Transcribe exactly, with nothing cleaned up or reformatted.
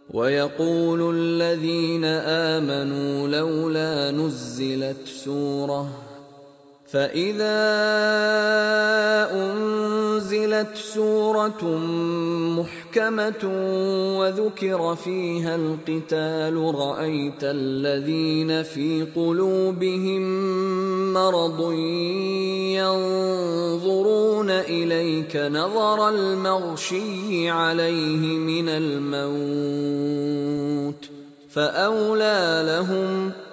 ويقول الذين آمنوا لولا نزلت سورة فإذا أنزلت سورة محكمة وذكر فيها القتال رأيت الذين في قلوبهم مرض ينظرون إليك نظر المغشي عليه من الموت فأولى لهم